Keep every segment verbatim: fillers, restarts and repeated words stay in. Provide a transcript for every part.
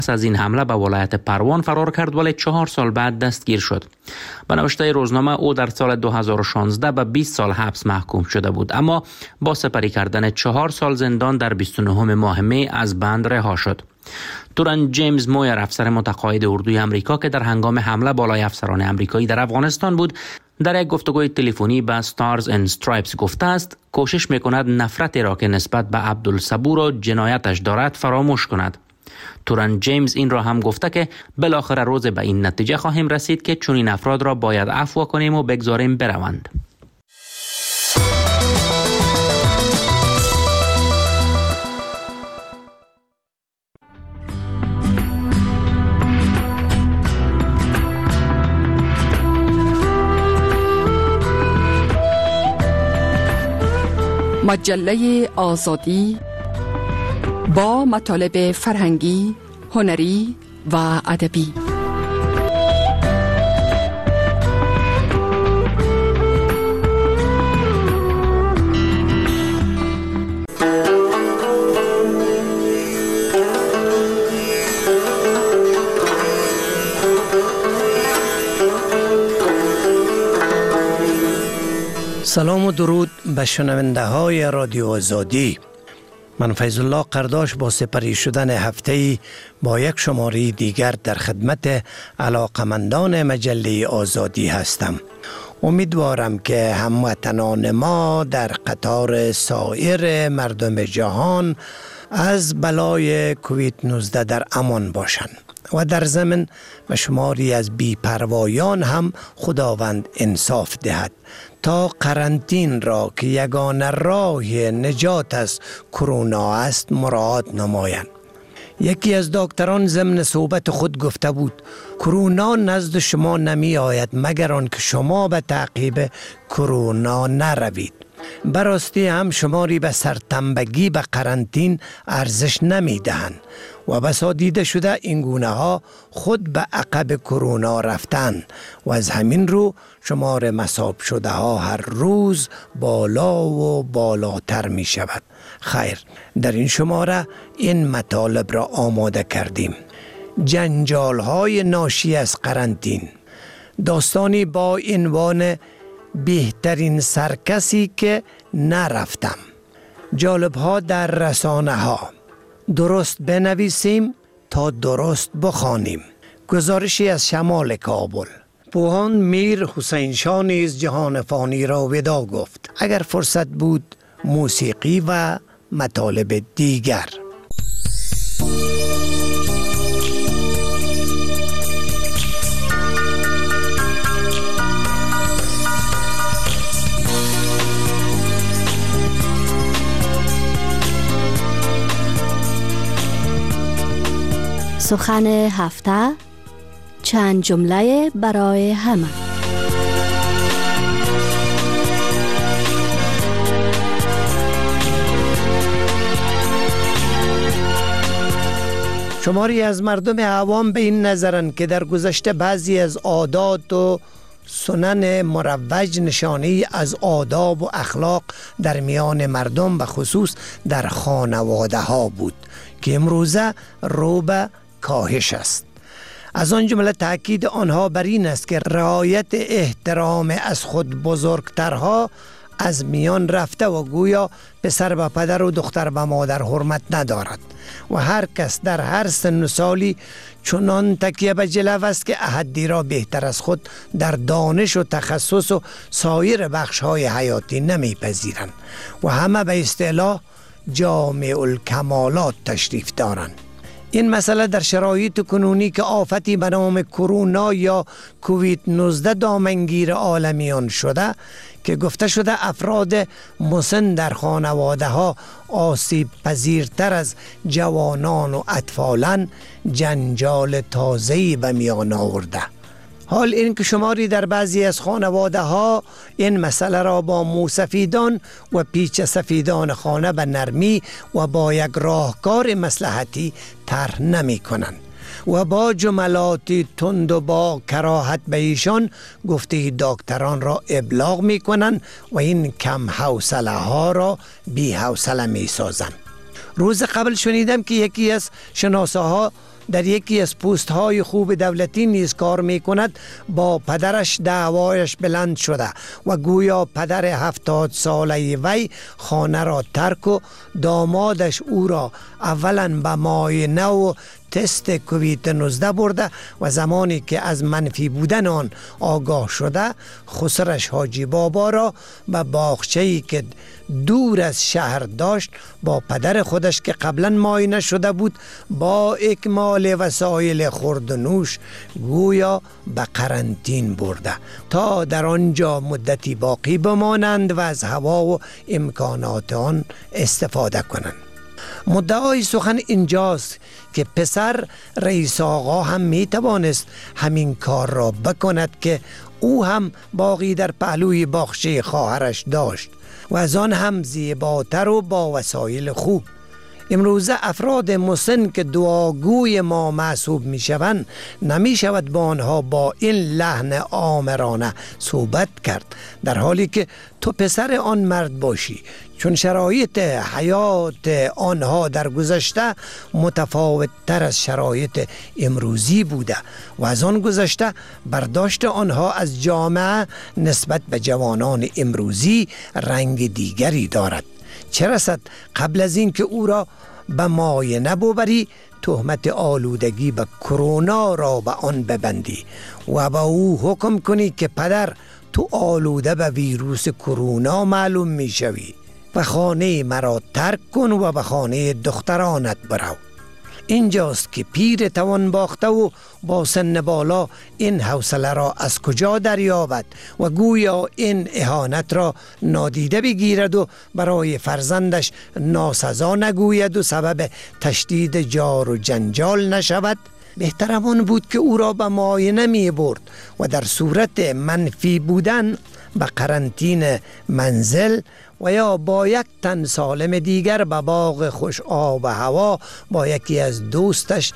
از این حمله به ولایت پروان فرار کرد ولی چهار سال بعد دستگیر شد. به نوشته روزنامه او در سال دو هزار و شانزده به بیست سال حبس محکوم شده بود، اما با سپری کردن چهار سال زندان در بیست و نهم ماه می از بند رها شد. تورن جیمز مویر، افسر متقاعد اردوی امریکا که در هنگام حمله بالای افسران امریکایی در افغانستان بود، در یک گفتگوی تلفنی با ستارز اند استرایپس گفته است کوشش میکند نفرتی را که نسبت به عبدالصبور و جنایتش دارد فراموش کند. تورن جیمز این را هم گفته که بالاخره روز به این نتیجه خواهیم رسید که چنین افراد را باید عفو کنیم و بگذاریم بروند. مجله آزادی با مطالب فرهنگی، هنری و ادبی. سلام و درود به شنونده های رادیو آزادی. من فیض الله قرداش با سپری شدن هفته‌ای با یک شماره دیگر در خدمت علاقمندان مجله آزادی هستم. امیدوارم که هموطنان ما در قطار سایر مردم جهان از بلای کووید نوزده در امان باشند و در ضمن و شماری از بی‌پروایان هم خداوند انصاف دهد تا قرنطین را که یگانه راه نجات از کرونا است مراعات نمایند. یکی از دکتران ضمن صحبت خود گفته بود کرونا نزد شما نمی آید مگر آن که شما به تعقیب کرونا نروید. براستی هم شماری به سرتنبگی به قرنطین ارزش نمی دهند و بسا دیده شده این گونه ها خود به عقب کرونا رفتن و از همین رو شمار مصاب شده ها هر روز بالا و بالاتر می شود. خیر، در این شماره این مطالب را آماده کردیم. جنجال های ناشی از قرنطین، داستانی با عنوان بهترین سرکسی که نرفتم، جالب ها در رسانه ها، درست بنویسیم تا درست بخوانیم، گزارشی از شمال کابل. پوهان میر حسین شاه نیز جهان فانی را ودا گفت. اگر فرصت بود موسیقی و مطالب دیگر. سخن هفته، چند جمله برای همه. شماری از مردم عوام به این نظرند که در گذشته بعضی از عادات و سنن مروج نشانی از آداب و اخلاق در میان مردم و خصوص در خانواده ها بود که امروزه رو به کاهش است. از آن جمله تأکید آنها بر این است که رعایت احترام از خود بزرگترها از میان رفته و گویا پسر به پدر و دختر به مادر حرمت ندارد و هر کس در هر سن و سالی چنان تکیه به جلو است که احدی را بهتر از خود در دانش و تخصص و سایر بخش‌های حیاتی نمی‌پذیرند و همه به اصطلاح جامع الکمالات تشریف دارند. این مسئله در شرایط کنونی که آفتی به نام کرونا یا کووید نوزده دامنگیر عالمیان شده که گفته شده افراد مسن در خانواده ها آسیب پذیرتر از جوانان و اطفالن، جنجال تازه‌ای به میان آورده. حال این که شماری در بعضی از خانواده ها این مسئله را با موسفیدان و پیچ سفیدان خانه به نرمی و با یک راهکار مصلحتی طرح نمی کنند و با جملاتی تند و با کراهت به ایشان گفته دکتران را ابلاغ می کنند و این کم حوصله ها را بی حوصله می سازند. روز قبل شنیدم که یکی از شناسه ها در یکی از پست های خوب دولتی نیز کار می کند با پدرش دعوایش بلند شده و گویا پدر هفتاد ساله وی خانه را ترک و دامادش او را اولا به معاینه و تست کووید نوزده برده و زمانی که از منفی بودن آن آگاه شده خسرش حاجی بابا را به باغچه‌ای که دور از شهر داشت با پدر خودش که قبلا معاینه شده بود با اکمال وسایل خورد و نوش گویا به قرنطین برده تا در آنجا مدتی باقی بمانند و از هوا و امکانات آن استفاده کنند. مدعای سخن اینجاست که پسر رئیس آقا هم می توانست همین کار را بکند که او هم باقی در پهلوی باغچه خواهرش داشت و از آن هم زیباتر و با وسایل خوب. امروزه افراد مسن که دعاگوی ما محسوب می شوند نمی شود با آنها با این لحن آمرانه صحبت کرد، در حالی که تو پسر آن مرد باشی، چون شرایط حیات آنها در گذشته متفاوت تر از شرایط امروزی بوده و از آن گذشته برداشت آنها از جامعه نسبت به جوانان امروزی رنگ دیگری دارد. چه رسد قبل از این که او را به معاینه ببری تهمت آلودگی به کرونا را به آن ببندی و به او حکم کنی که پدر تو آلوده به ویروس کرونا معلوم می شوی و خانه مرا ترک کن و به خانه دخترانت برو. اینجاست که پیر توان باخته و با سن بالا این حوصله را از کجا دریابد و گویا این اهانت را نادیده بگیرد و برای فرزندش ناسزا نگوید و سبب تشدید جار و جنجال نشود. بهتر آن بود که او را به معاینه می برد و در صورت منفی بودن به قرنطین منزل و یا با یک تن سالم دیگر به باغ خوش آب و هوا با یکی از دوستش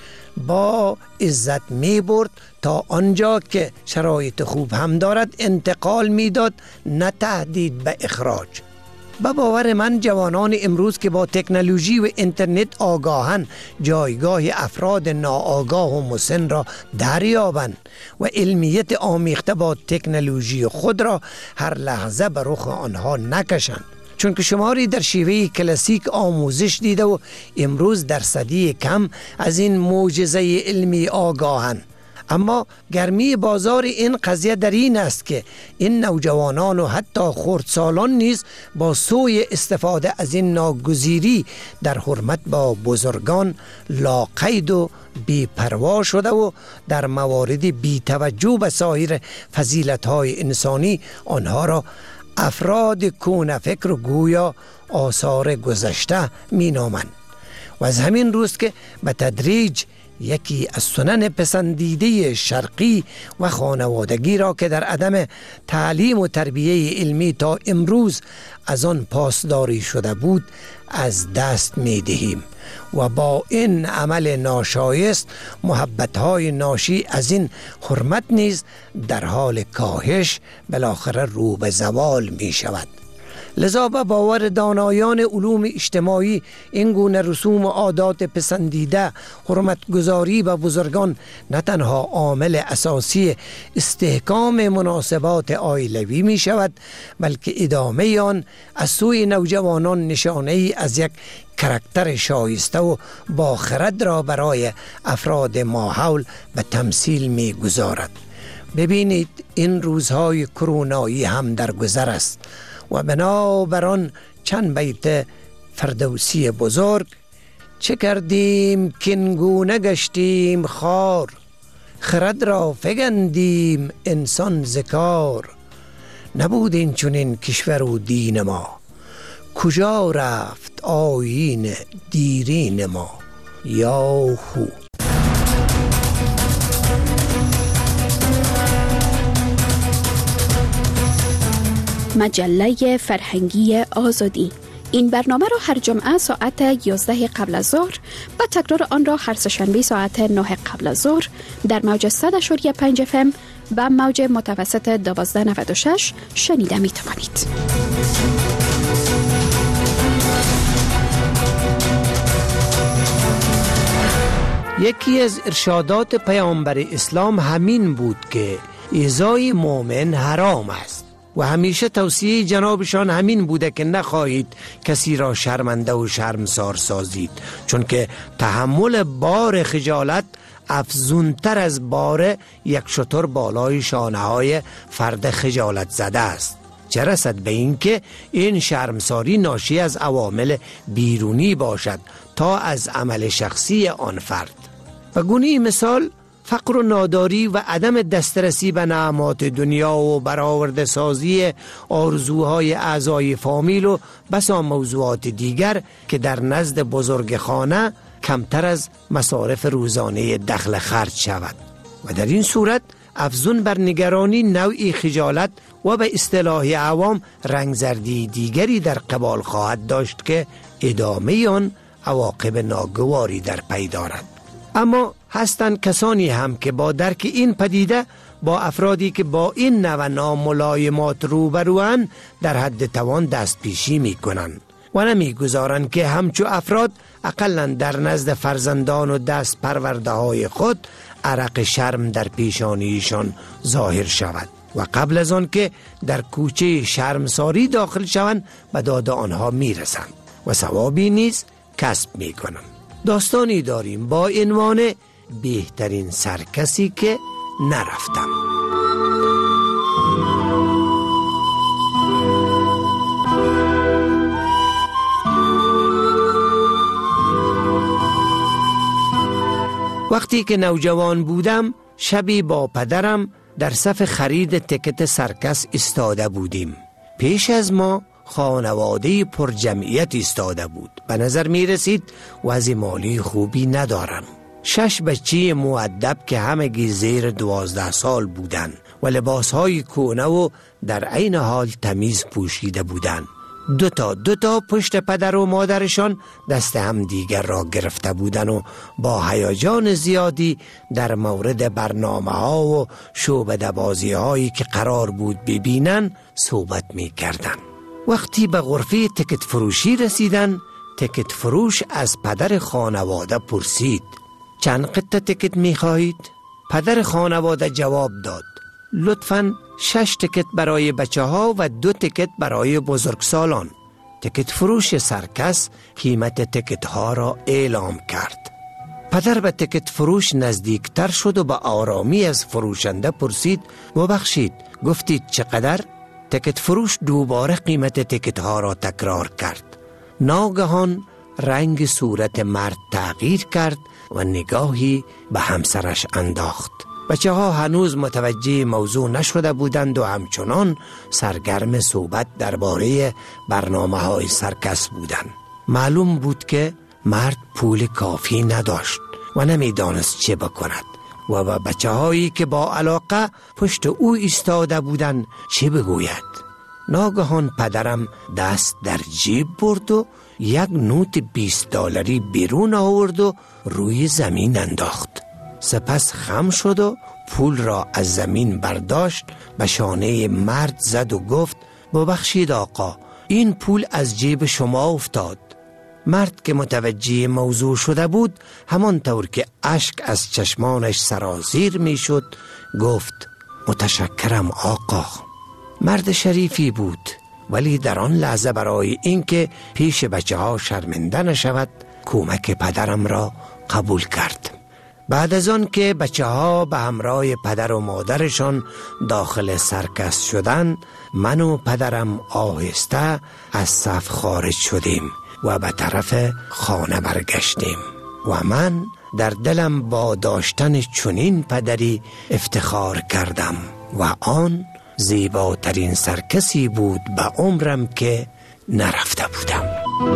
با عزت می برد تا آنجا که شرایط خوب هم دارد انتقال می داد، نه تهدید به اخراج. به باور من جوانان امروز که با تکنولوژی و اینترنت آگاهن جایگاه افراد ناآگاه و مسن را دریابند و علمیت آمیخته با تکنولوژی خود را هر لحظه به رخ آنها نکشند، چون که شماری در شیوه کلاسیک آموزش دیده و امروز در صدی کم از این معجزه علمی آگاهند. اما گرمی بازار این قضیه در این است که این نوجوانان و حتی خردسالان نیز با سوی استفاده از این ناگزیری در حرمت با بزرگان لاقید و بی‌پروا شده و در موارد بی‌توجه به سایر فضیلت‌های انسانی آنها را افراد کون فکر و گویا آثار گذشته می نامند. و از همین روز که به تدریج یکی از سنن پسندیده شرقی و خانوادگی را که در عدم تعلیم و تربیه علمی تا امروز از آن پاسداری شده بود از دست می دهیم و با این عمل ناشایست محبت‌های ناشی از این حرمت نیز در حال کاهش بالاخره رو به زوال می شود. لذا به باور دانایان علوم اجتماعی این گونه رسوم و عادات پسندیده حرمتگذاری به بزرگان نه تنها عامل اساسی استحکام مناسبات عائلوی می شود، بلکه ادامه آن از سوی نوجوانان نشانه ای از یک کاراکتر شایسته و با خرد را برای افراد ماحول به تمثیل می گذارد. ببینید این روزهای کرونایی هم در گذر است و بنابران چند بیت فردوسی بزرگ: چه کردیم کینگونه گشتیم خار، خرد را فگندیم انسان ذکار، نبود این چنین کشور و دین ما، کجا رفت آیین دیرین ما. یاهو. مجله فرهنگی آزادی. این برنامه را هر جمعه ساعت یازده قبل از ظهر و تکرار آن را هر سه‌شنبه ساعت نه قبل از ظهر در موج صد و پنج اف ام و موج متوسط دوازده نود و شش شنیده می توانید. یکی از ارشادات پیامبر اسلام همین بود که ایذای مؤمن حرام است و همیشه توصیه جنابشان همین بوده که نخواهید کسی را شرمنده و شرمسار سازید، چون که تحمل بار خجالت افزونتر از بار یک شتر بالای شانه های فرد خجالت زده است، چه رسد به این که این شرمساری ناشی از عوامل بیرونی باشد تا از عمل شخصی آن فرد. و گونه مثال فقر و ناداری و عدم دسترسی به نعمات دنیا و برآورده سازی آرزوهای اعضای فامیل و بسا موضوعات دیگر که در نزد بزرگ خانه کمتر از مصارف روزانه دخل خرج شود و در این صورت افزون بر نگرانی نوعی خجالت و به اصطلاح عوام رنگزردی دیگری در قبال خواهد داشت که ادامه آن عواقب ناگواری در پی دارد. اما هستند کسانی هم که با درک این پدیده با افرادی که با این نوع ناملایمات روبروان در حد توان دست پیشی می کنند و نمی گذارند که همچو افراد اقلا در نزد فرزندان و دست پرورده های خود عرق شرم در پیشانیشان ظاهر شود و قبل از آن که در کوچه شرمساری داخل شوند به داد آنها می رسند و ثوابی نیز کسب می کنند. داستانی داریم با عنوان بهترین سرکسی که نرفتم. وقتی که نوجوان بودم شبی با پدرم در صف خرید تکت سرکس ایستاده بودیم. پیش از ما خانواده پر جمعیت ایستاده بود. به نظر می رسید وضع مالی خوبی ندارن. شش بچه مؤدب که همگی زیر دوازده سال بودن و لباسهای کهنه و در عین حال تمیز پوشیده بودند. دو تا دو تا پشت پدر و مادرشان دست هم دیگر را گرفته بودند و با هیجان زیادی در مورد برنامه ها و شعبده بازی هایی که قرار بود ببینن صحبت می کردن. وقتی به غرفه تکت فروشی رسیدن، تکت فروش از پدر خانواده پرسید چند قطعه تکت می خواهید؟ پدر خانواده جواب داد لطفاً شش تکت برای بچه ها و دو تکت برای بزرگسالان. تکت فروش سرکس قیمت تکت ها را اعلام کرد. پدر به تکت فروش نزدیکتر شد و به آرامی از فروشنده پرسید ببخشید گفتید چقدر؟ تکت فروش دوباره قیمت تکت ها را تکرار کرد. ناگهان رنگ صورت مرد تغییر کرد و نگاهی به همسرش انداخت. بچه ها هنوز متوجه موضوع نشده بودند و همچنان سرگرم صحبت درباره برنامه های سرکس بودند. معلوم بود که مرد پول کافی نداشت و نمیدانست چه بکند و با بچه هایی که با علاقه پشت او ایستاده بودند چه بگوید. ناگهان پدرم دست در جیب برد و یک نوت بیست دلاری بیرون آورد و روی زمین انداخت. سپس خم شد و پول را از زمین برداشت، به شانه مرد زد و گفت ببخشید آقا این پول از جیب شما افتاد. مرد که متوجه موضوع شده بود همانطور که اشک از چشمانش سرازیر می شد گفت متشکرم آقا. مرد شریفی بود ولی در آن لحظه برای اینکه پیش بچه ها شرمنده نشود کمک پدرم را قبول کرد. بعد از آن که بچه ها به همراه پدر و مادرشان داخل سرکس شدند من و پدرم آهسته از صف خارج شدیم و به طرف خانه برگشتیم و من در دلم با داشتن چنین پدری افتخار کردم و آن زیباترین سرکسی بود به عمرم که نرفته بودم.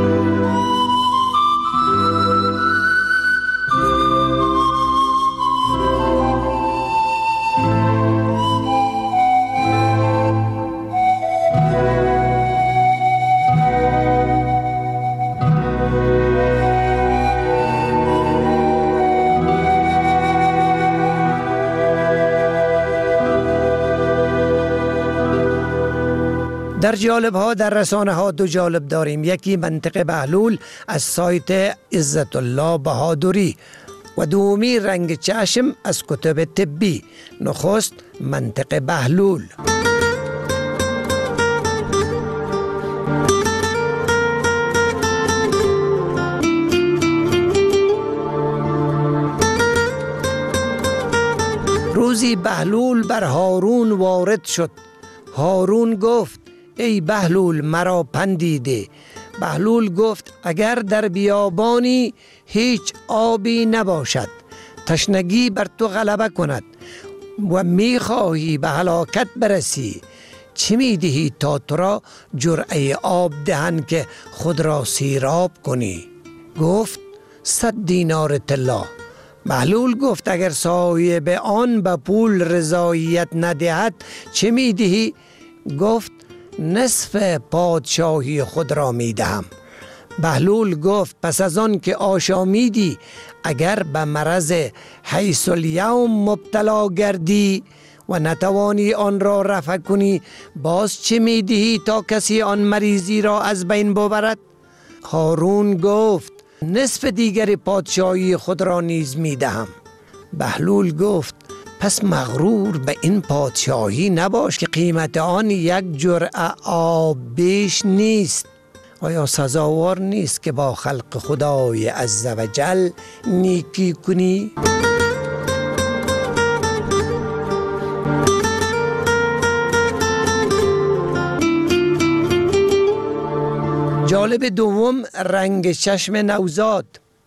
در جالب ها در رسانه ها دو جالب داریم. یکی منطقه بهلول از سایت عزت الله بهادری و دومی رنگ چشم از کتب طبی. نخست منطق بهلول. روزی بهلول بر هارون وارد شد. هارون گفت ای بهلول مرا پندیده. بهلول گفت اگر در بیابانی هیچ آبی نباشد، تشنگی بر تو غلبه کند و میخواهی به هلاکت برسی، چه میدهی تا تو را جرعه آب دهند که خود را سیراب کنی؟ گفت صد دینار طلا. بهلول گفت اگر صاحب آن به پول رضایت ندهد چه میدهی؟ گفت نصف پادشاهی خود را میدهم. بهلول گفت پس از آن که آشامیدی اگر به مرض حیث الیوم مبتلا گردی و نتوانی آن را رفع کنی، باز چه میدهی تا کسی آن مریضی را از بین ببرد؟ هارون گفت نصف دیگر پادشاهی خود را نیز میدهم. بهلول گفت پس مغرور به این پادشاهی نباش که قیمت آن یک جرعه آب بیش نیست. آیا سزاوار نیست که با خلق خدای عزوجل نیکی کنی؟ جالب دوم رنگ چشم نوزاد.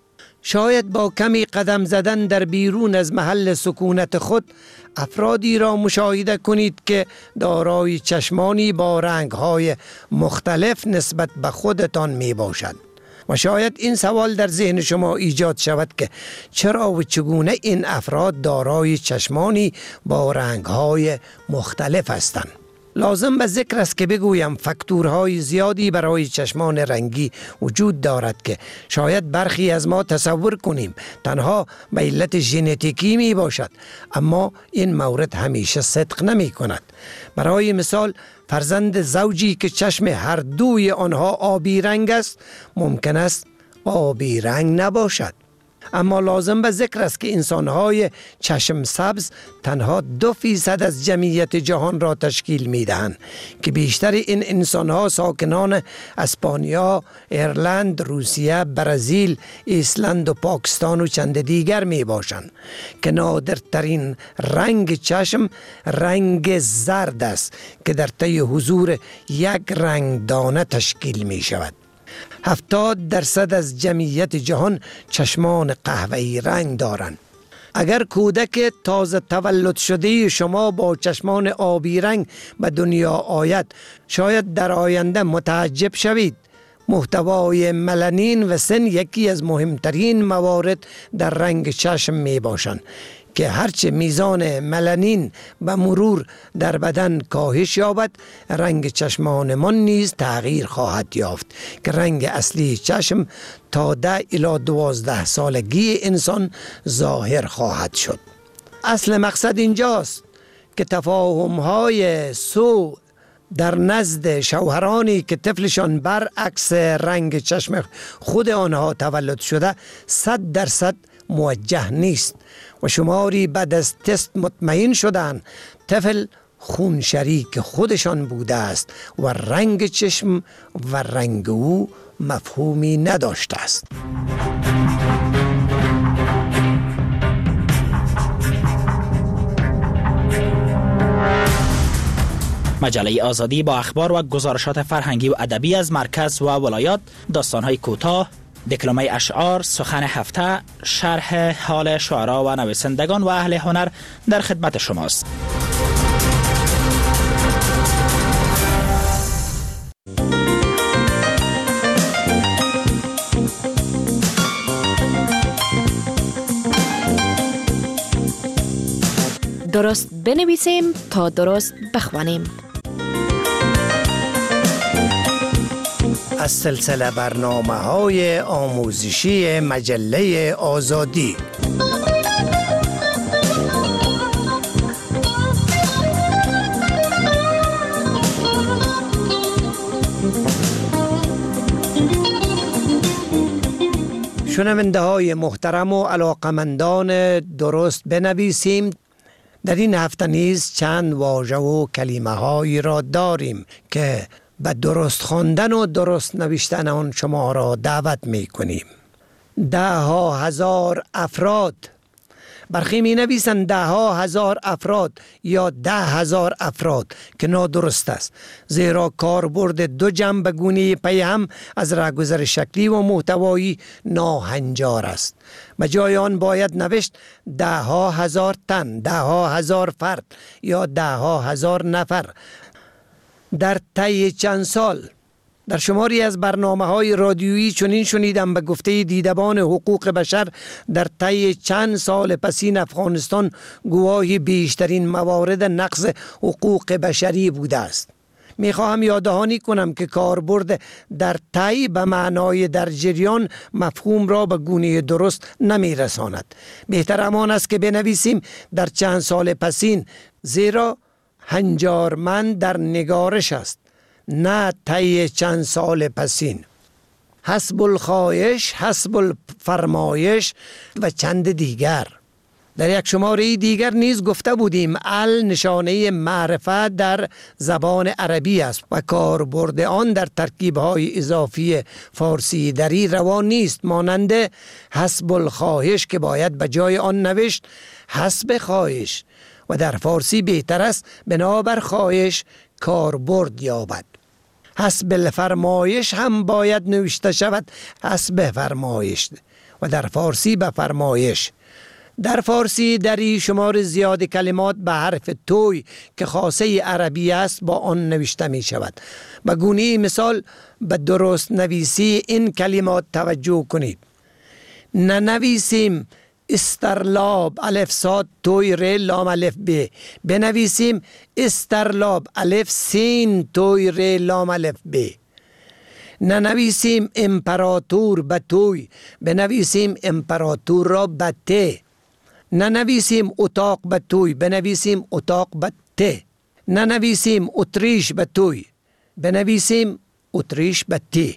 شاید با کمی قدم زدن در بیرون از محل سکونت خود افرادی را مشاهده کنید که دارای چشمانی با رنگ‌های مختلف نسبت به خودتان می باشند و شاید این سوال در ذهن شما ایجاد شود که چرا و چگونه این افراد دارای چشمانی با رنگ‌های مختلف هستند. لازم به ذکر است که بگویم فاکتورهای زیادی برای چشمان رنگی وجود دارد که شاید برخی از ما تصور کنیم تنها به علت ژنتیکی می باشد، اما این مورد همیشه صدق نمی کند. برای مثال فرزند زوجی که چشم هر دوی آنها آبی رنگ است ممکن است آبی رنگ نباشد. اما لازم به ذکر است که انسان‌های چشم سبز تنها دو فیصد از جمعیت جهان را تشکیل می‌دهند که بیشتر این انسان‌ها ساکنان اسپانیا، ایرلند، روسیه، برزیل، ایسلند و پاکستان و چند دیگر میباشند که نادرترین رنگ چشم رنگ زرد است که در طی حضور یک رنگ دانه تشکیل می شود. هفتاد درصد از جمعیت جهان چشمان قهوه‌ای رنگ دارند. اگر کودک تازه تولد شده شما با چشمان آبی رنگ به دنیا آید، شاید در آینده متعجب شوید. محتوای ملانین و سن یکی از مهمترین موارد در رنگ چشم می باشند که هرچه میزان ملانین به مرور در بدن کاهش یابد، رنگ چشمان من نیز تغییر خواهد یافت که رنگ اصلی چشم تا ده الی دوازده سالگی انسان ظاهر خواهد شد. اصل مقصد اینجاست که تفاهم‌های سو در نزد شوهرانی که طفلشان برعکس رنگ چشم خود آنها تولد شده صد درصد موجه نیست و شماری بعد از تست مطمئن شدن طفل خون شریک خودشان بوده است و رنگ چشم و رنگ او مفهومی نداشته است. مجله آزادی با اخبار و گزارشات فرهنگی و ادبی از مرکز و ولایات، داستان‌های کوتاه، دکلمه اشعار، سخن هفته، شرح حال شعرا و نویسندگان و اهل هنر در خدمت شماست. درست بنویسیم تا درست بخوانیم. از سلسله برنامه های آموزشی مجله آزادی. شنونده های محترم و علاقمندان درست بنویسیم. در این هفته نیز چند واژه و کلمه هایی را داریم که به درست خواندن و درست نوشتن آن شما را دعوت می کنیم. ده ها هزار افراد، برخی می نویسند ده ها هزار افراد یا ده هزار افراد که نادرست است، زیرا کاربرد دو جمع به گونه پی هم از رهگذر شکلی و محتوایی ناهنجار است. به جای آن باید نوشت ده ها هزار تن، ده ها هزار فرد یا ده ها هزار نفر. در طی چند سال در شماری از برنامه های رادیویی چنین شنیدم به گفته دیدبان حقوق بشر در طی چند سال پسین افغانستان گواهی بیشترین موارد نقض حقوق بشری بوده است. میخواهم یاددهانی کنم که کاربرد در طی به معنای در جریان مفهوم را به گونه درست نمیرساند. بهتر همان است که بنویسیم در چند سال پسین، زیرا هنجارمند در نگارش است، نه طی چند سال پسین. حسب الخواهش، حسب الفرمایش و چند دیگر. در یک شماره دیگر نیز گفته بودیم ال نشانه معرفت در زبان عربی است و کاربرد آن در ترکیب‌های اضافی فارسی دری روا نیست، مانند حسب الخواهش که باید به جای آن نوشت حسب خواهش و در فارسی بهتر است بنابر خواهش کاربرد یابد. حسب الفرمایش هم باید نوشته شود حسب فرمایش و در فارسی به فرمایش. در فارسی دری شمار زیاد کلمات به حرف توی که خاصه عربی است با آن نوشته می شود. به گونه مثال به درست نویسی این کلمات توجه کنید. ننویسیم استرلاب الف صاد توی ر لام الف ب، بنویسیم استرلاب الف سین توی ر لام الف ب. ننویسیم امپراتور به توی، بنویسیم امپراتور را به ت. ننویسیم اتاق به توی، بنویسیم اتاق به ت. ننویسیم اتریش به توی، بنویسیم اتریش به ت.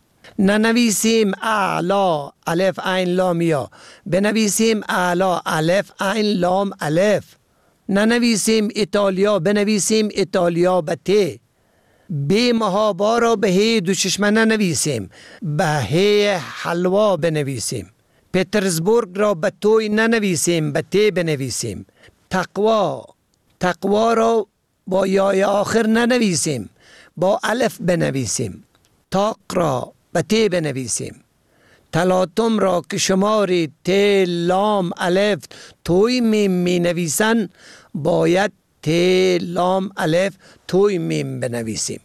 ننویسیم اعلا الف عین لام یا، بنویسیم اعلا الف عین لام الف. ننویسیم ایتالیا، بنویسیم ایتالیا به ت. بی محابا را به هی دو چشمه ننویسیم، به هی حلوا بنویسیم. پترزبورگ را به توی ننویسیم، به ت بنویسیم. تقوا، تقوا را با یای آخر ننویسیم، با الف بنویسیم. تاق را به ت بنویسیم. تلاطم را که شماری ت لام الف توی میم می نویسن باید ت لام الف توی میم بنویسیم.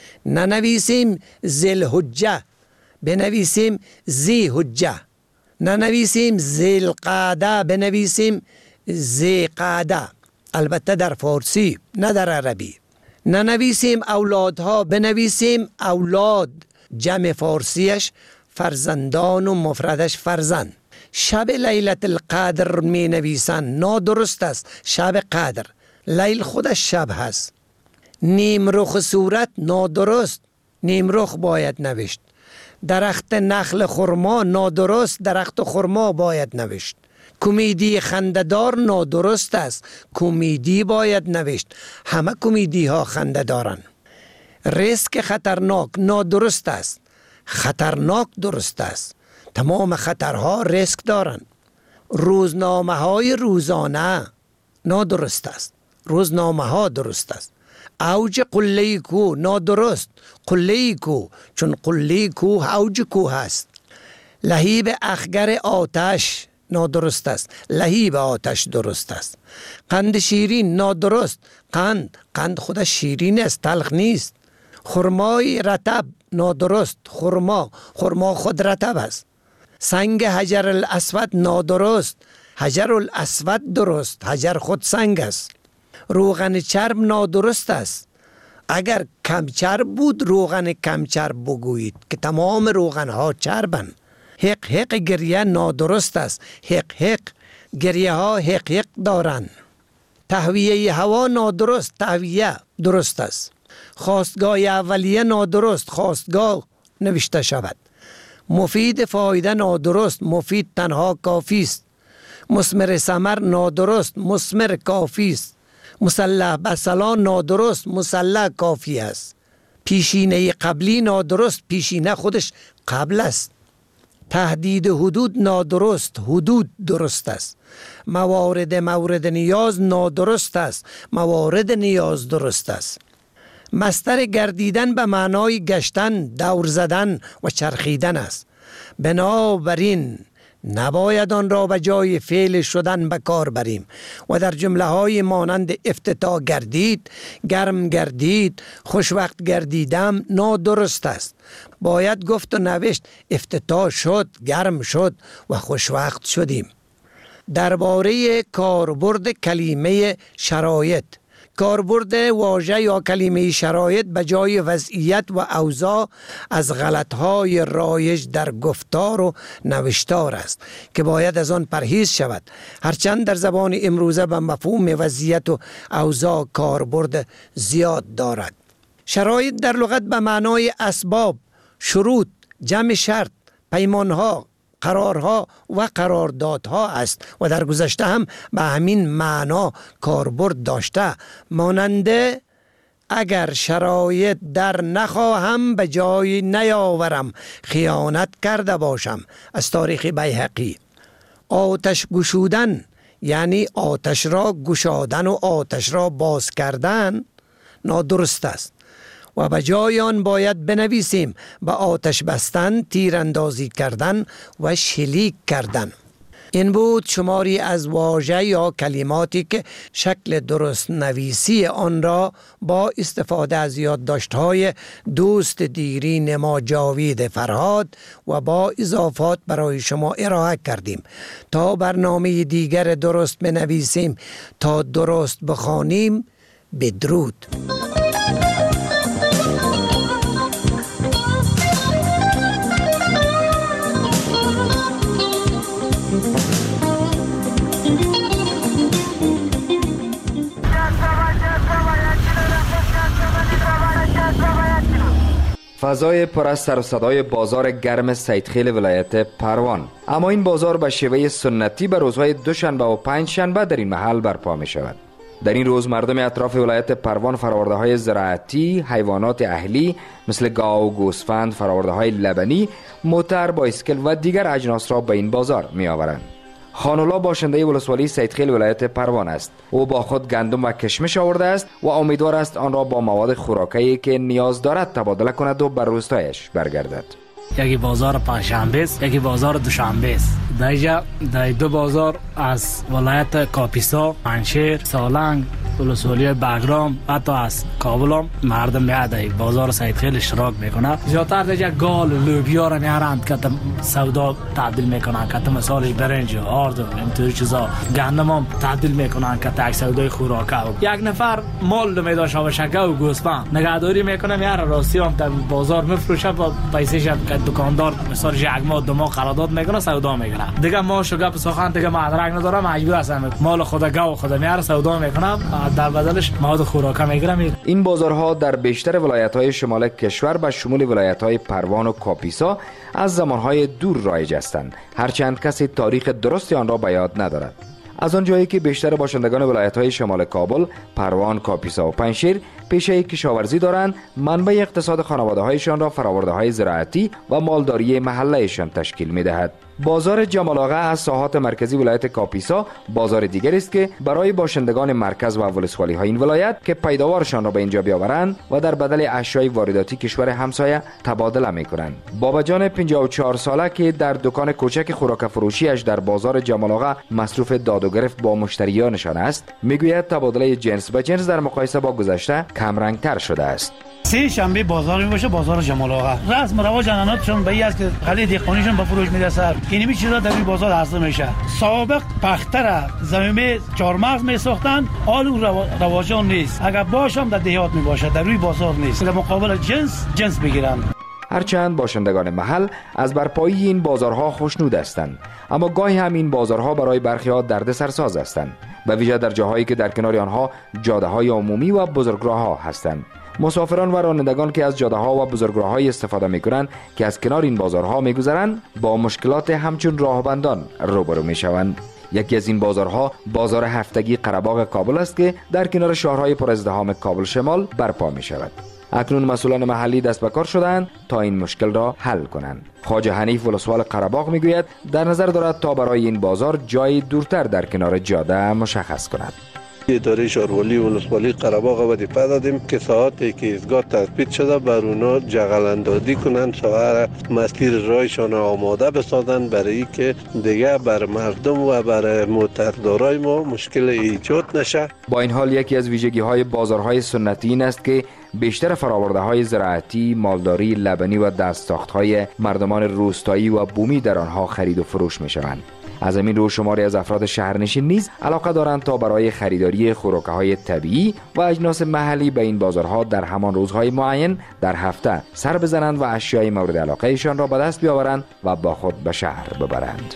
ننویسیم ذی حجه، بنویسیم ذی حجه. ننویسیم ذی القعده، بنویسیم ذی قعده، البته در فارسی نه در عربی. ننویسیم اولادها، بنویسیم اولاد، جمع فارسیش فرزندان و مفردش فرزند. شب لیلت القدر می نویسن، نادرست است، شب قدر. لیل خودش شب هست. نیم رخ صورت نادرست، نیم رخ باید نوشت. درخت نخل خرما نادرست، درخت خرما باید نوشت. کمدی خنده‌دار نادرست است، کمدی باید نوشت. همه کمدی ها خنده دارن. ریسک خطرناک نادرست است، خطرناک درست است. تمام خطرها ریسک دارن. روزنامه های روزانه نادرست است، روزنامه ها درست است. اوج قله کو نادرست، قله کو، چون قله کو اوج کو هست. لهیب اخگر آتش نادرست است، لهیب آتش درست است. قند شیرین نادرست، قند قند خودش شیرین است، تلخ نیست. خرمای رطب نادرست، خرما خرما خود رطب است. سنگ حجر الاسود نادرست، حجر الاسود درست، حجر خود سنگ است. روغن چرب نادرست است. اگر کم چرب بود روغن کم چرب بگویید که تمام روغن ها چربن. حق حق گریه نادرست است، حق حق گریه ها حق حق دارن. تهویه هوا نادرست، تهویه درست است. خواستگاه اولیه نادرست، خواستگاه نوشته شود. مفید فایده نادرست، مفید تنها کافی است. مثمر ثمر نادرست، مثمر کافی است. مسلح به صلاح نادرست، مسلح کافی است. پیشینه قبلی نادرست، پیشینه خودش قبل است. تهدید حدود نادرست، حدود درست است. موارد مورد نیاز نادرست است، موارد نیاز درست است. مصدر گردیدن به معنای گشتن، دور زدن و چرخیدن است. بنابراین نباید آن را به جای فعل شدن به کار بریم و در جمله های مانند افتتاح گردید، گرم گردید، خوشوقت گردیدم نادرست است. باید گفت و نوشت افتتاح شد، گرم شد و خوشوقت شدیم. درباره کاربرد کلمه شرایط، کاربرد واژه یا کلمه شرایط به جای وضعیت و اوضاع از غلطهای رایج در گفتار و نوشتار است که باید از آن پرهیز شود، هرچند در زبان امروزه به مفهوم وضعیت و اوضاع کاربرد زیاد دارد. شرایط در لغت به معنای اسباب، شروط، جمع شرط، پیمانها، قرارها و قراردادها است و در گذشته هم به همین معنا کاربرد داشته، ماننده اگر شرایط در نخواهم به جای نیاورم خیانت کرده باشم، از تاریخ بیهقی. آتش گشودن یعنی آتش را گشادن و آتش را باز کردن نادرست است و به جای آن باید بنویسیم به آتش بستن، تیراندازی کردن و شلیک کردن. این بود شماری از واژه یا کلماتی که شکل درست نویسی آن را با استفاده از یادداشت‌های دوست دیرین ما جاوید فرهاد و با اضافات برای شما ارائه کردیم. تا برنامه دیگر درست بنویسیم، تا درست بخوانیم، بدرود. فضای پر از سر و صدای بازار گرم سیدخیل ولایت پروان. اما این بازار به شیوه سنتی به روزهای دوشنبه و پنج شنبه در این محل برپا می شود. در این روز مردم اطراف ولایت پروان فراورده های زراعتی، حیوانات اهلی مثل گاو، گوسفند، فراورده های لبنی، موتر، بایسکل و دیگر اجناس را به این بازار می آورند. خانولا باشنده ولسوالی سیدخیل ولایت پروان است. او با خود گندم و کشمش آورده است و امیدوار است آن را با مواد خوراکی که نیاز دارد تبادله کند و بر روستایش برگردد. یکی بازار پنجشنبه است، یکی بازار دوشنبه است. در در دو بازار از ولایت کاپیسا، پنجشیر، سالنگ، ولسوالی بگرام حتی از کابل هم مردم میاد بازار سیدخیل اشتراک میکنه. زیادتر دیگه گال لوبیا را میارند که سودا تبدیل میکنن، که مثالش برنج، آرد و اینطور چیزا. گندم هم تبدیل میکنن که تک سودای خوراکه. یک نفر مال میداد شابشکه و گوسفند نگهداری میکنه، میاره راستی هم در بازار میفروشه با پیسه‌ش که دکاندار مثال یک ماه دو ماه قرارداد میکنه سودا میکنه. دیگه ما شو گپ سخن دیگه مدرک نداره، مجبور هستم مال خود گاو خود میاره سودا میکنم، در بدلش مواد خوراکه میگیرم. این بازارها در بیشتر ولایت‌های شمال کشور به شمول ولایت‌های پروان و کاپیسا از زمانهای دور رایج هستند، هرچند کسی تاریخ درستی آن را به یاد ندارد. از آن جایی که بیشتر باشندگان ولایت‌های شمال کابل، پروان، کاپیسا و پنجشیر پیشه کشاورزی دارند، منبع اقتصاد خانواده‌هایشان را فراورده‌های زراعتی و مالداری محله‌شان تشکیل می‌دهد. بازار جمال آقا از ساحات مرکزی ولایت کاپیسا بازار دیگر است که برای باشندگان مرکز و ولسوالی های این ولایت که پیداوارشان را به اینجا بیاورند و در بدل اشیای وارداتی کشور همسایه تبادله می‌کنند. بابا جان پنجاه و چهار ساله که در دکان کوچک خوراک فروشیش در بازار جمال آقا مصروف داد و گرفت با مشتریانشان است، میگوید تبادله جنس به جنس در مقایسه با گذشته کمرنگ‌تر شده است. سه شنبه بازار میباشه، بازار جمال آقا. رسم رواج اناناتشون به این است که خلی دیخونیشون به فروش میرسه. اینمی چیزا در این بازار حاصل میشه. سابق پختر زمینه چهارمغز میساختن، حال اون رواجان نیست. اگر باشم در دیهات میباشه، در روی بازار نیست. در مقابل جنس جنس بگیرن. هرچند باشندگان محل از برپایی این بازارها خوشنود هستند، اما گاهی هم این بازارها برای برخی‌ها دردسرساز هستند، به ویژه در جاهایی که در کنار آنها جاده‌های عمومی و بزرگراه‌ها هستند. مسافران و رانندگان که از جاده‌ها و بزرگراه‌های استفاده می‌کنند که از کنار این بازارها می‌گذرند با مشکلات همچون راهبندان روبرو می‌شوند. یکی از این بازارها بازار هفتگی قره‌باغ کابل است که در کنار شهرهای پر ازدحام کابل شمال برپا می‌شود. اکنون مسئولان محلی دست به کار شدند تا این مشکل را حل کنند. خواجه حنیف ولسوال قره‌باغ میگوید در نظر دارد تا برای این بازار جای دورتر در کنار جاده مشخص کند. اداره شهرولی ولسوالی قره‌باغ و دفاع دادیم که ساعاتی که ایستگاه تثبیت شده بر اونا جغل اندازی کنند، سوار مسیر رایشان آماده بسازند برای که دیگه بر مردم و بر موتردارای ما مشکل ایجاد نشه. با این حال یکی از ویژگی‌های بازارهای سنتی این است که بیشتر فرآورده‌های زراعتی، مالداری، لبنی و دستساخت‌های مردمان روستایی و بومی در آنها خرید و فروش می‌شوند. از همین رو شماری از افراد شهرنشین نیز علاقه دارند تا برای خریداری خوراک‌های طبیعی و اجناس محلی به این بازارها در همان روزهای معین در هفته سر بزنند و اشیای مورد علاقه ایشان را به دست بیاورند و با خود به شهر ببرند.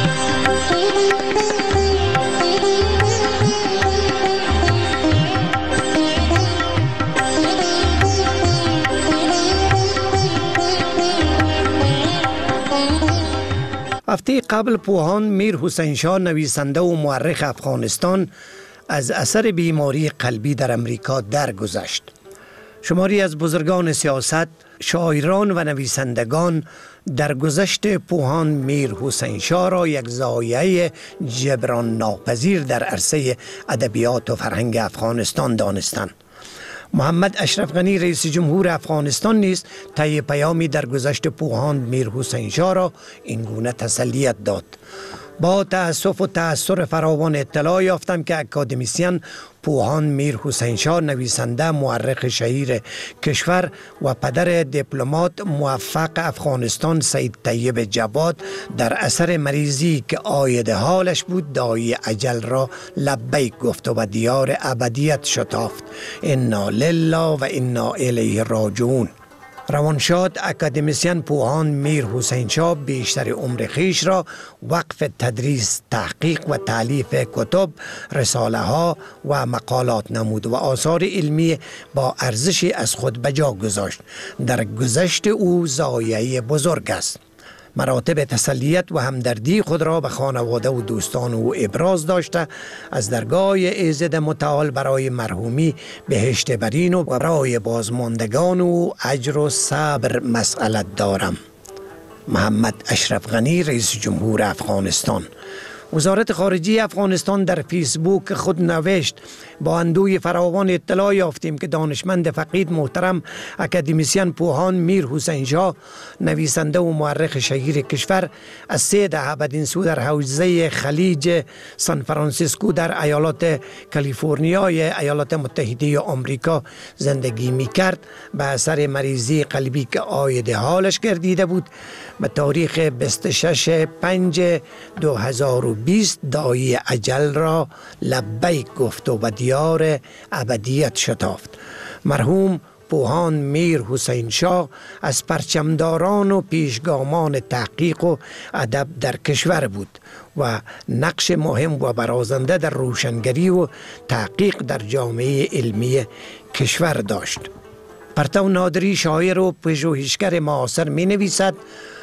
هفته قبل پوهان میر حسین شاه نویسنده و مورخ افغانستان از اثر بیماری قلبی در امریکا درگذشت. شماری از بزرگان سیاست، شاعران و نویسندگان درگذشت پوهان میر حسین شاه را یک ضایعه جبران ناپذیر در عرصه ادبیات و فرهنگ افغانستان دانستند. محمد اشرف غنی رئیس جمهور افغانستان نیز طی پیامی در گذشت پوهان میر حسین شاه را این گونه تسلیت داد. با تأسف و تأثر فراوان اطلاع یافتم که اکادمیسین پوهان میر حسین شاه نویسنده مورخ شهیر کشور و پدر دیپلمات موفق افغانستان سید طیب جواد در اثر مریضی که عاید حالش بود داعی اجل را لبیک گفت و به دیار ابدیت شتافت. انا لله و انا الیه راجعون. روانشاد اکادمیسین پوهان میر حسین شاه بیشتر عمر خیش را وقف تدریس، تحقیق و تالیف کتب، رساله ها و مقالات نمود و آثار علمی با ارزشی از خود به جا گذاشت. در گذشت او ضایعه بزرگ است. مراتب تسلیت و همدردی خود را به خانواده و دوستان او ابراز داشته از درگاه ایزد متعال برای مرحومی بهشت برین و برای بازماندگان و اجر و صبر مسئلت دارم. محمد اشرف غنی رئیس جمهور افغانستان. وزارت خارجه افغانستان در فیسبوک خود نوشت: با اندوه فراوان اطلاع یافتیم که دانشمند فقید محترم اکادمیسین پوهان میر حسین شاه نویسنده و مورخ شهیر کشور از سه دهه بدین سو در حوزه خلیج سان فرانسیسکو در ایالات کالیفرنیای ایالات متحده آمریکا زندگی می کرد به اثر مریضی قلبی که عاید حالش گردیده بود به تاریخ بیست و شش پنج دو هزار و بیست داعی اجل را لبیک گفت و به دیار ابدیت شتافت. مرحوم پوهان میر حسین شاه از پرچمداران و پیشگامان تحقیق و ادب در کشور بود و نقش مهم و برازنده در روشنگری و تحقیق در جامعه علمی کشور داشت. پرتو نادری شاعر و پژوهشگر معاصر می نویسد: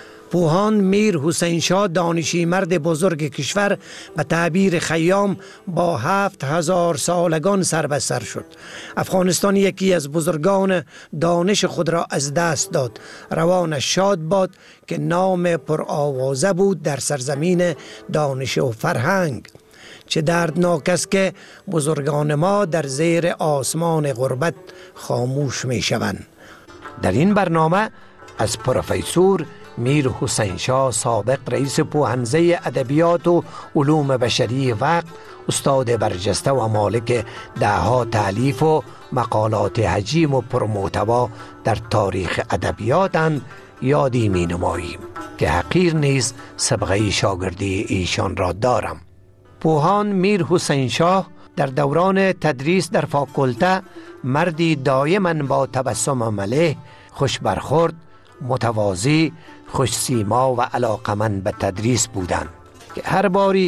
پوهان میر حسین شاه دانشی مرد بزرگ کشور به تعبیر خیام با هفت هزار سالگان سر به سر شد. افغانستان یکی از بزرگان دانش خود را از دست داد. روانش شاد باد که نام پرآوازه بود در سرزمین دانش و فرهنگ. چه دردناک است که بزرگان ما در زیر آسمان غربت خاموش می شوند. در این برنامه از پروفسور میر حسین شاه سابق رئیس پوهنزه ادبیات و علوم بشری وقت، استاد برجسته و مالک دهها تالیف و مقالات حجیم و پرمحتوا در تاریخ ادبیاتند یادی می نماییم که حقیر نیز سابقه شاگردی ایشان را دارم. پوهان میر حسین شاه در دوران تدریس در فاکولته مردی دائما با تبسم ملیح، خوش برخورد، متواضع، خوش سیما و علاقمند به تدریس بودند که هر باری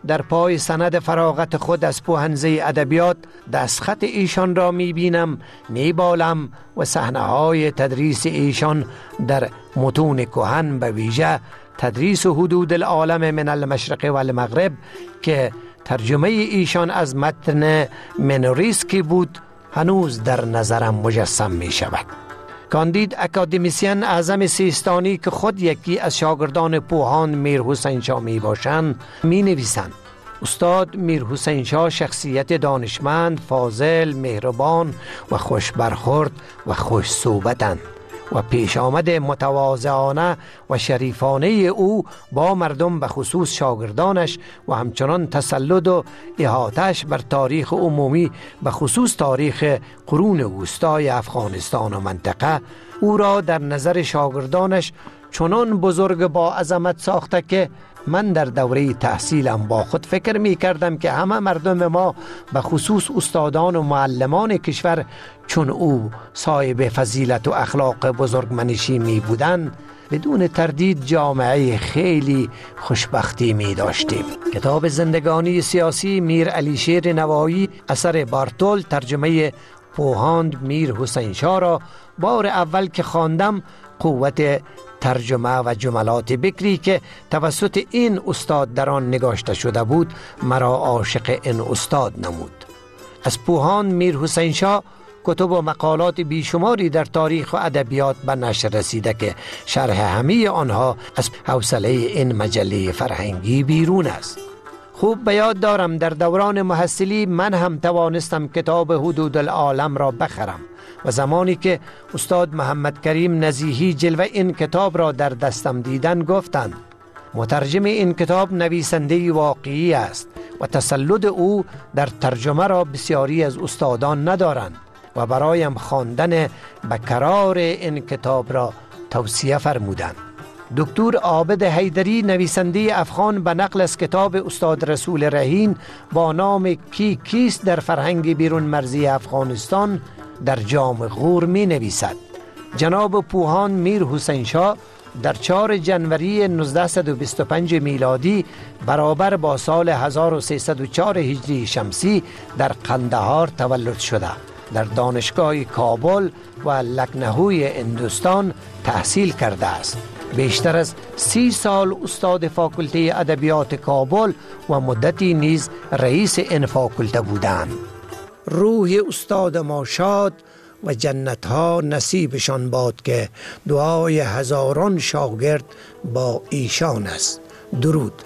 در پای سند فراغت خود از پوهنزه ادبیات دستخط ایشان را می بینم، می بالم و صحنه های تدریس ایشان در متون کهن به ویژه تدریس حدود العالم من المشرق و المغرب که ترجمه ایشان از متن منوریسکی بود هنوز در نظرم مجسم می شود. کاندید اکادمیسین اعظم سیستانی که خود یکی از شاگردان پوهان میر حسین شاه می باشند می نویسند: استاد میر حسین شاه شخصیت دانشمند، فاضل، مهربان و خوش برخورد و خوش صحبتند و پیش آمد متواضعانه و شریفانه او با مردم به خصوص شاگردانش و همچنان تسلط و احاطه‌اش بر تاریخ عمومی به خصوص تاریخ قرون وسطای افغانستان و منطقه او را در نظر شاگردانش چنان بزرگ با عظمت ساخته که من در دوره تحصیلم با خود فکر می کردم که همه مردم ما به خصوص استادان و معلمان کشور چون او صاحب فضیلت و اخلاق بزرگمنشی می بودند بدون تردید جامعه خیلی خوشبختی می داشتیم. کتاب زندگانی سیاسی میر علی شیر نوایی اثر بارتول ترجمه پوهاند میر حسین شاه را بار اول که خواندم قوت ترجمه و جملات بکری که توسط این استاد در آن نگاشته شده بود مرا عاشق این استاد نمود. از پوهاند میر حسین شاه کتب و مقالات بیشماری در تاریخ و ادبیات به نشر رسیده که شرح همه آنها از حوصله این مجله فرهنگی بیرون است. خوب به یاد دارم در دوران محصلی من هم توانستم کتاب حدود العالم را بخرم و زمانی که استاد محمد کریم نزیهی جلوه این کتاب را در دستم دیدن گفتند مترجم این کتاب نویسنده واقعی است و تسلط او در ترجمه را بسیاری از استادان ندارند و برایم خواندن به قرار این کتاب را توصیه فرمودند. دکتر عابد حیدری نویسنده افغان به نقل از کتاب استاد رسول رهین با نام کی کیست در فرهنگ بیرون مرزی افغانستان در جام غور می نویسد: جناب پوهاند میر حسین شاه در چهارم جنوری نوزده و بیست و پنج میلادی برابر با سال هزار و سیصد و چهار هجری شمسی در قندهار تولد شده. در دانشگاه کابل و لکنهوی هندوستان تحصیل کرده است. بیشتر از سی سال استاد فاکولته ادبیات کابل و مدتی نیز رئیس این فاکولته بودند. روح استاد ما شاد و جنت ها نصیبشان باد که دعای هزاران شاگرد با ایشان است. درود.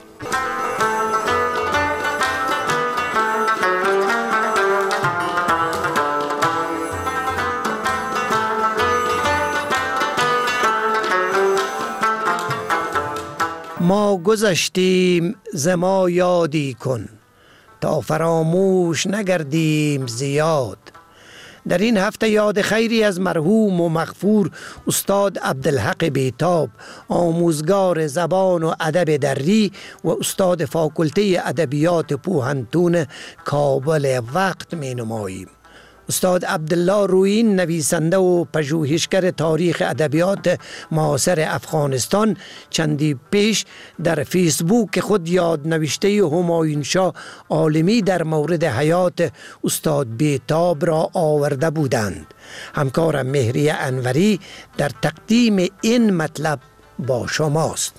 ما گذشتیم ز ما یادی کن تا فراموش نگردیم زیاد. در این هفته یاد خیری از مرحوم و مغفور استاد عبدالحق بیتاب، آموزگار زبان و ادب دری و استاد فاکولته ادبیات پوهنتون کابل وقت می نماییم. استاد عبدالله رویین نویسنده و پژوهشگر تاریخ ادبیات معاصر افغانستان چندی پیش در فیسبوک خود یاد نوشته همایون شاه عالمی در مورد حیات استاد بیتاب را آورده بودند. همکارم مهری انوری در تقدیم این مطلب با شماست.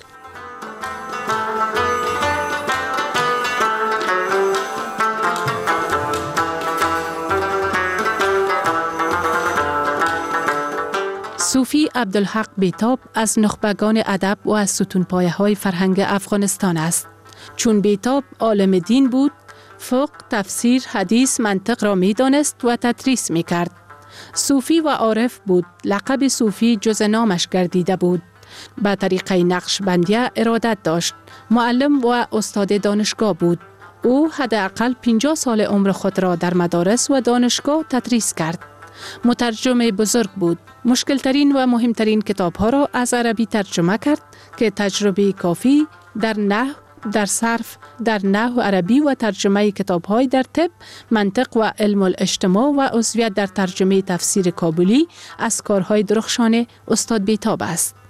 صوفی عبدالحق بیتاب از نخبگان ادب و از ستونپایه های فرهنگ افغانستان است. چون بیتاب عالم دین بود، فقه، تفسیر، حدیث، منطق را می دانست و تدریس می کرد. صوفی و عارف بود. لقب صوفی جز نامش گردیده بود. به طریقه نقشبندیه ارادت داشت. معلم و استاد دانشگاه بود. او حداقل پنجاه سال عمر خود را در مدارس و دانشگاه تدریس کرد. مترجم بزرگ بود. مشکلترین و مهمترین کتاب ها را از عربی ترجمه کرد که تجربه کافی در نحو، در صرف، در نحو عربی و ترجمه کتاب های در طب، منطق و علم الاجتماع و عضویت در ترجمه تفسیر کابلی از کارهای درخشان استاد بیتاب است.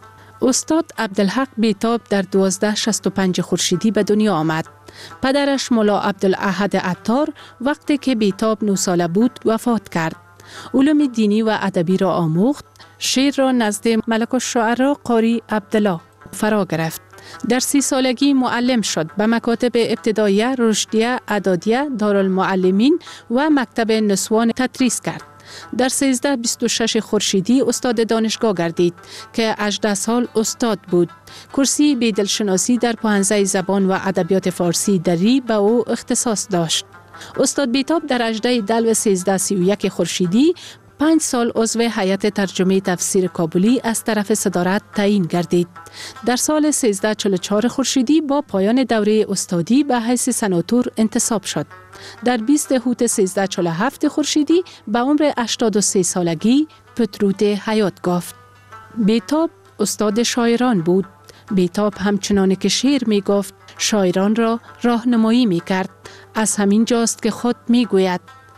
استاد عبدالحق بیتاب در دوازده صد و شصت و پنج خورشیدی به دنیا آمد. پدرش مولا عبدالاحد عطار وقتی که بیتاب نه ساله بود وفات کرد. علوم دینی و ادبی را آموخت. شعر را نزد ملک الشعرا قاری عبدالله فرا گرفت. در سی سالگی معلم شد. به مکاتب ابتداییه، رشدیه، اعدادیه، دارالمعلمین و مکتب نسوان تدریس کرد. در سیزده بیست و شش خورشیدی استاد دانشگاه گردید که هجده سال استاد بود. کرسی بیدلشناسی در پوهنځی زبان و ادبیات فارسی دری به او اختصاص داشت. استاد بیتاب در هجده دلو سیزده سی و یک خورشیدی پنج سال عضو هیئت ترجمه تفسیر کابلی از طرف صدارت تعیین گردید. در سال سیزده چهل و چهار خورشیدی با پایان دوره استادی به حیث سناتور انتصاب شد. در بیست هوت سیزده چهل و هفت خورشیدی به عمر هشتاد و سه سالگی پتروت حیات گفت. بیتاب استاد شاعران بود. بیتاب همچنان که شعر می گفت شاعران را راهنمایی می کرد. از همین جاست که خود می گوید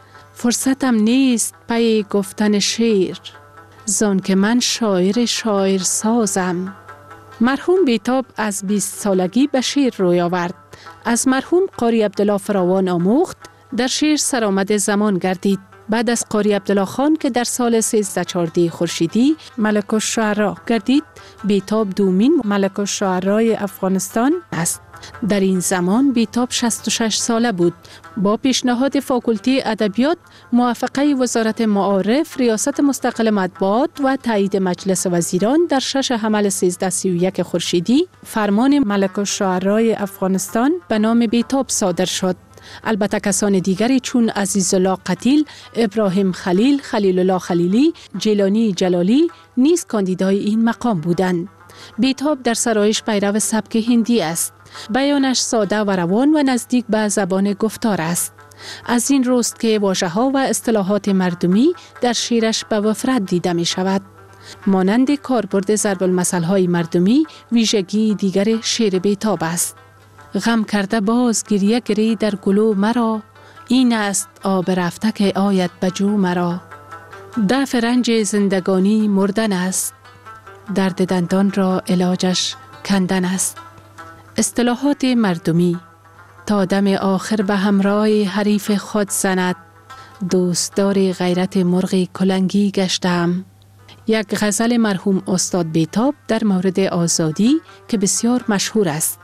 فرصتم نیست پی گفتن شعر، زان که من شاعر شاعر سازم. مرحوم بیتاب از بیست سالگی به شعر روی آورد. از مرحوم قاری عبدالله فراوان آموخت. در شعر سرآمد زمان گردید. بعد از قاری عبدالله خان که در سال سیزده چهارده خورشیدی ملک الشعرا گردید، بیتاب دومین ملک الشعرای افغانستان است. در این زمان بیتاب شصت و شش ساله بود. با پیشنهاد فاکولته ادبیات، موافقه وزارت معارف، ریاست مستقل مطبوعات و تایید مجلس وزیران در شش حمل سیزده سی و یک خورشیدی فرمان ملک الشعرای افغانستان به نام بیتاب صادر شد. البته کسان دیگری چون عزیزالله قتیل، ابراهیم خلیل، خلیل الله خلیلی، جیلانی جلالی نیز کاندیدای این مقام بودند. بیتاب در سرایش پیرو سبک هندی است. بیانش ساده و روان و نزدیک به زبان گفتار است. از این روست که واژه‌ها و اصطلاحات مردمی در شعرش به وفرت دیده می شود. مانند کاربرد ضرب المثل‌های مردمی ویژگی دیگر شعر بیتاب است. غم کرده باز گریه گری در گلو مرا، این است آب رفته که آید بجو مرا. دفع رنج زندگانی مردن است، درد دندان را علاجش کندن است. اصطلاحات مردمی تا دم آخر به همراه حریف خود زند، دوستدار غیرت مرغ کلنگی گشتم. یک غزل مرحوم استاد بیتاب در مورد آزادی که بسیار مشهور است.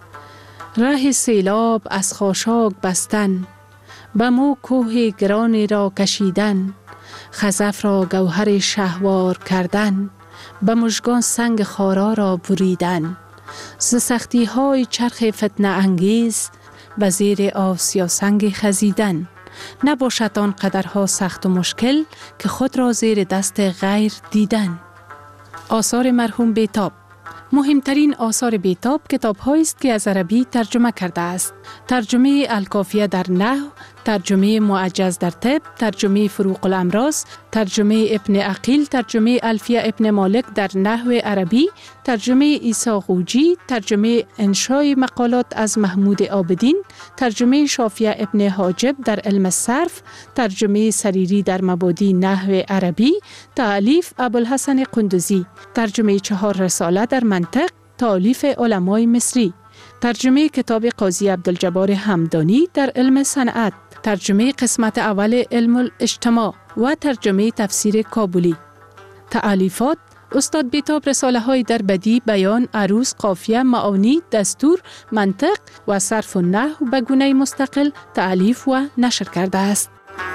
راه سیلاب از خاشاک بستن، به مو کوه گران را کشیدن، خزف را گوهر شهوار کردن، به مژگان سنگ خارا را بریدن، ز سختی های چرخ فتنه انگیز به زیر آسیا سنگ خزیدن. نباشد آن قدرها سخت و مشکل که خود را زیر دست غیر دیدن. آثار مرحوم بیتاب. مهمترین آثار بیتاب کتاب‌هایی است که از عربی ترجمه کرده است. ترجمه الکافیه در نحو، ترجمه معجز در طب، ترجمه فروق الامراض، ترجمه ابن عقیل، ترجمه الفیه ابن مالک در نحو عربی، ترجمه عیسی قوجی، ترجمه انشای مقالات از محمود عابدین، ترجمه شافیه ابن حاجب در علم صرف، ترجمه سریری در مبادی نحو عربی، تالیف ابوالحسن قندوزی، ترجمه چهار رساله در منطق، تالیف علمای مصری، ترجمه کتاب قاضی عبدالجبار همدانی در علم صنعت، ترجمه قسمت اول علم الاجتماع و ترجمه تفسیر کابلی. تالیفات استاد بیتاب رساله های در بدیع، بیان، عروض، قافیه، معانی، دستور، منطق و صرف و نحو به گونه مستقل تالیف و نشر کرده است.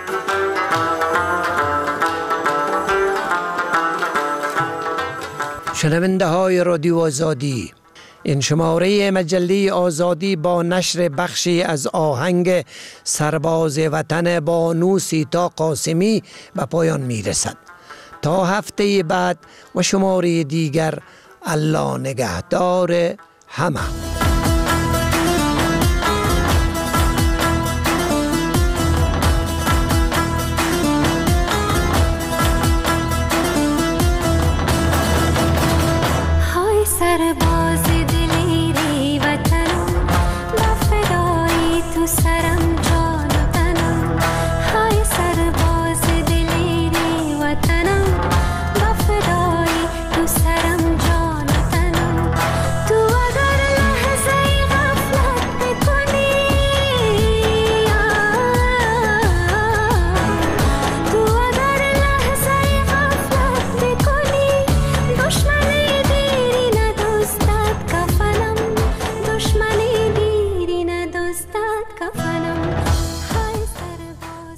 شنونده های رادیو آزادی، این شماره مجله آزادی با نشر بخشی از آهنگ سرباز وطن بانو سیتا قاسمی به پایان می رسد. تا هفته بعد و شماره دیگر، الله نگهدار همه.